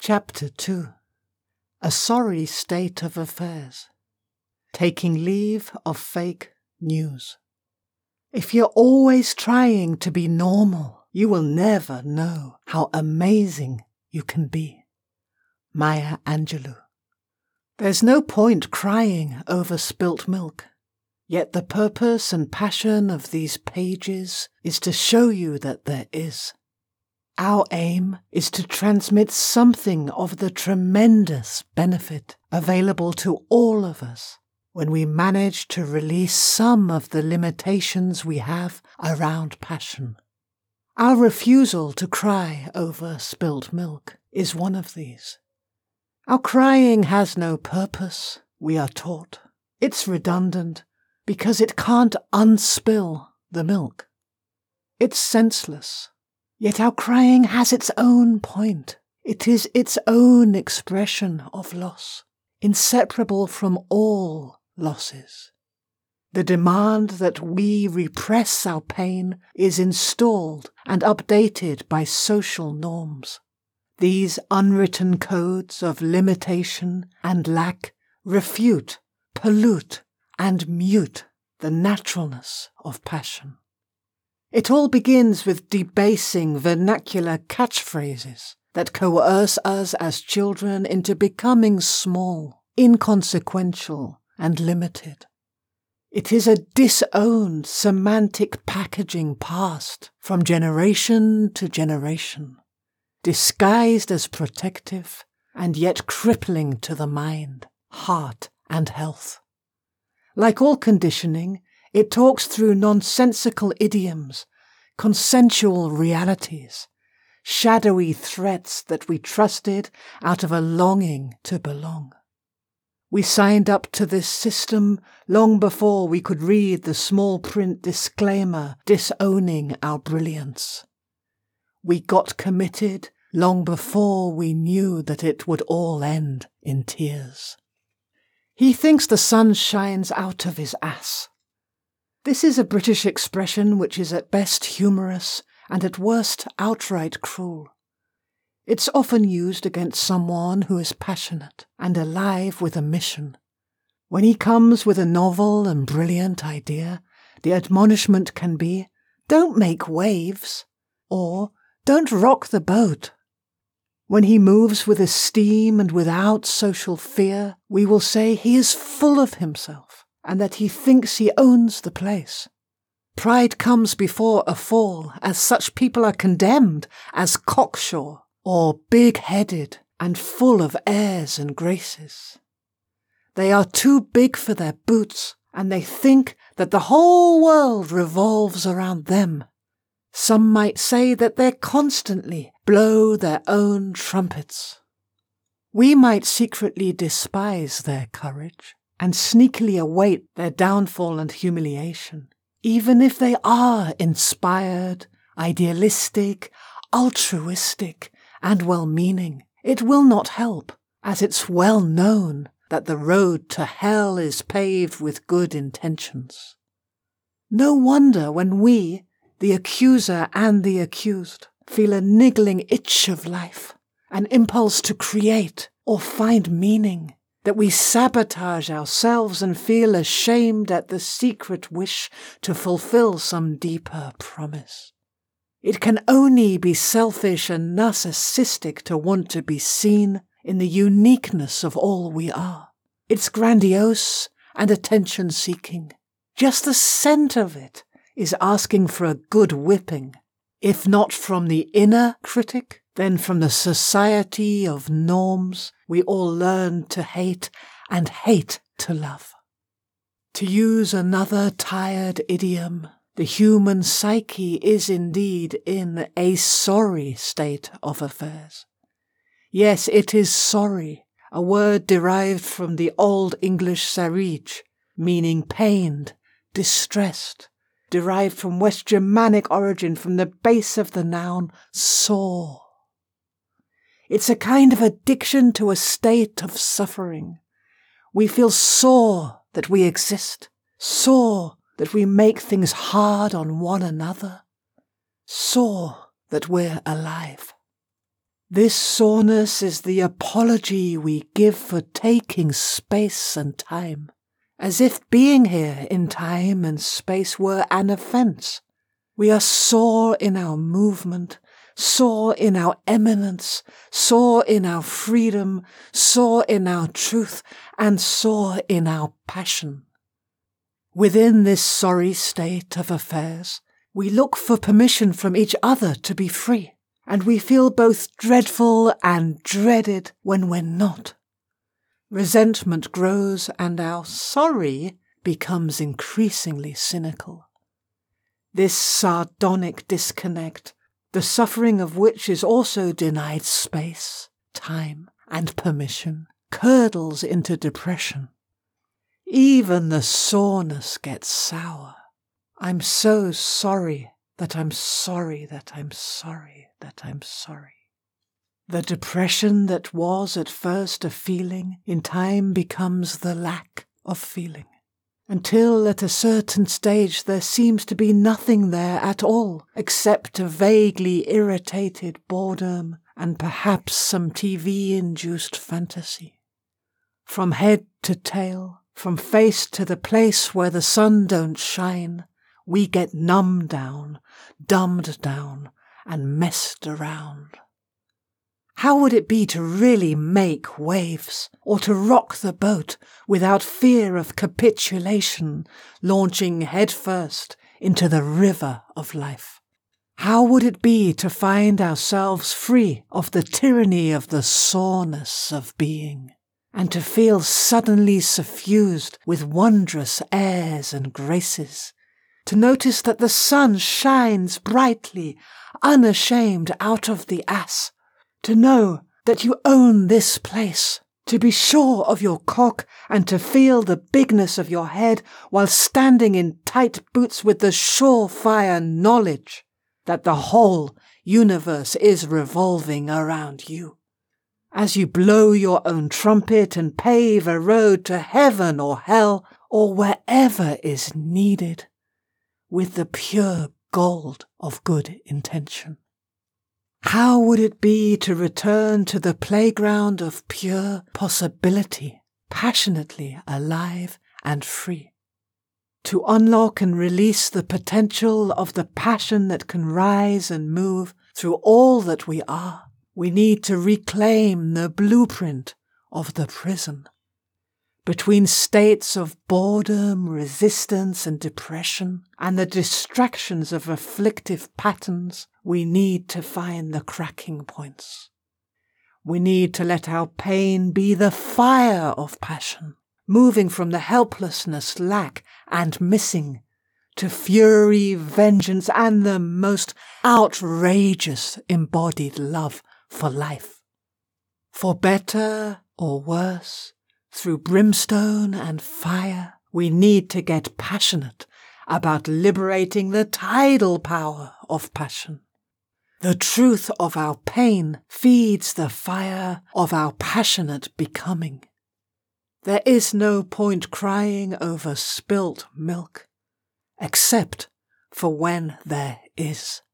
Chapter 2. A Sorry State of Affairs. Taking Leave of Fake News. If you're always trying to be normal, you will never know how amazing you can be. Maya Angelou. There's no point crying over spilt milk, yet the purpose and passion of these pages is to show you that there is. Our aim is to transmit something of the tremendous benefit available to all of us when we manage to release some of the limitations we have around passion. Our refusal to cry over spilt milk is one of these. Our crying has no purpose, we are taught. It's redundant because it can't unspill the milk. It's senseless. Yet our crying has its own point. It is its own expression of loss, inseparable from all losses. The demand that we repress our pain is installed and updated by social norms. These unwritten codes of limitation and lack refute, pollute, and mute the naturalness of passion. It all begins with debasing vernacular catchphrases that coerce us as children into becoming small, inconsequential, and limited. It is a disowned semantic packaging passed from generation to generation, disguised as protective and yet crippling to the mind, heart, and health. Like all conditioning, it talks through nonsensical idioms, consensual realities, shadowy threats that we trusted out of a longing to belong. We signed up to this system long before we could read the small print disclaimer disowning our brilliance. We got committed long before we knew that it would all end in tears. He thinks the sun shines out of his ass. This is a British expression which is at best humorous and at worst outright cruel. It's often used against someone who is passionate and alive with a mission. When he comes with a novel and brilliant idea, the admonishment can be, "Don't make waves," or "Don't rock the boat." When he moves with esteem and without social fear, we will say he is full of himself and that he thinks he owns the place. Pride comes before a fall, as such people are condemned as cocksure or big-headed and full of airs and graces. They are too big for their boots, and they think that the whole world revolves around them. Some might say that they constantly blow their own trumpets. We might secretly despise their courage and sneakily await their downfall and humiliation, even if they are inspired, idealistic, altruistic, and well-meaning. It will not help, as it's well known that the road to hell is paved with good intentions. No wonder when we, the accuser and the accused, feel a niggling itch of life, an impulse to create or find meaning, that we sabotage ourselves and feel ashamed at the secret wish to fulfill some deeper promise. It can only be selfish and narcissistic to want to be seen in the uniqueness of all we are. It's grandiose and attention-seeking. Just the scent of it is asking for a good whipping, if not from the inner critic, then from the society of norms we all learn to hate and hate to love. To use another tired idiom, the human psyche is indeed in a sorry state of affairs. Yes, it is sorry, a word derived from the Old English sarij, meaning pained, distressed, derived from West Germanic origin from the base of the noun sore. It's a kind of addiction to a state of suffering. We feel sore that we exist, sore that we make things hard on one another, sore that we're alive. This soreness is the apology we give for taking space and time, as if being here in time and space were an offence. We are sore in our movement, sore in our eminence, sore in our freedom, sore in our truth, and sore in our passion. Within this sorry state of affairs, we look for permission from each other to be free, and we feel both dreadful and dreaded when we're not. Resentment grows and our sorry becomes increasingly cynical. This sardonic disconnect, the suffering of which is also denied space, time, and permission, curdles into depression. Even the soreness gets sour. I'm so sorry that I'm sorry that I'm sorry that I'm sorry. The depression that was at first a feeling in time becomes the lack of feeling, until at a certain stage there seems to be nothing there at all except a vaguely irritated boredom and perhaps some TV-induced fantasy. From head to tail, from face to the place where the sun don't shine, we get numbed down, dumbed down, and messed around. How would it be to really make waves, or to rock the boat without fear of capitulation, launching headfirst into the river of life? How would it be to find ourselves free of the tyranny of the soreness of being, and to feel suddenly suffused with wondrous airs and graces, to notice that the sun shines brightly, unashamed out of the ass, to know that you own this place, to be sure of your cock and to feel the bigness of your head while standing in tight boots with the surefire knowledge that the whole universe is revolving around you. As you blow your own trumpet and pave a road to heaven or hell or wherever is needed, with the pure gold of good intention. How would it be to return to the playground of pure possibility, passionately alive and free? To unlock and release the potential of the passion that can rise and move through all that we are, we need to reclaim the blueprint of the prison. Between states of boredom, resistance, and depression, and the distractions of afflictive patterns, we need to find the cracking points. We need to let our pain be the fire of passion, moving from the helplessness, lack, and missing to fury, vengeance, and the most outrageous embodied love for life. For better or worse, through brimstone and fire, we need to get passionate about liberating the tidal power of passion. The truth of our pain feeds the fire of our passionate becoming. There is no point crying over spilt milk, except for when there is.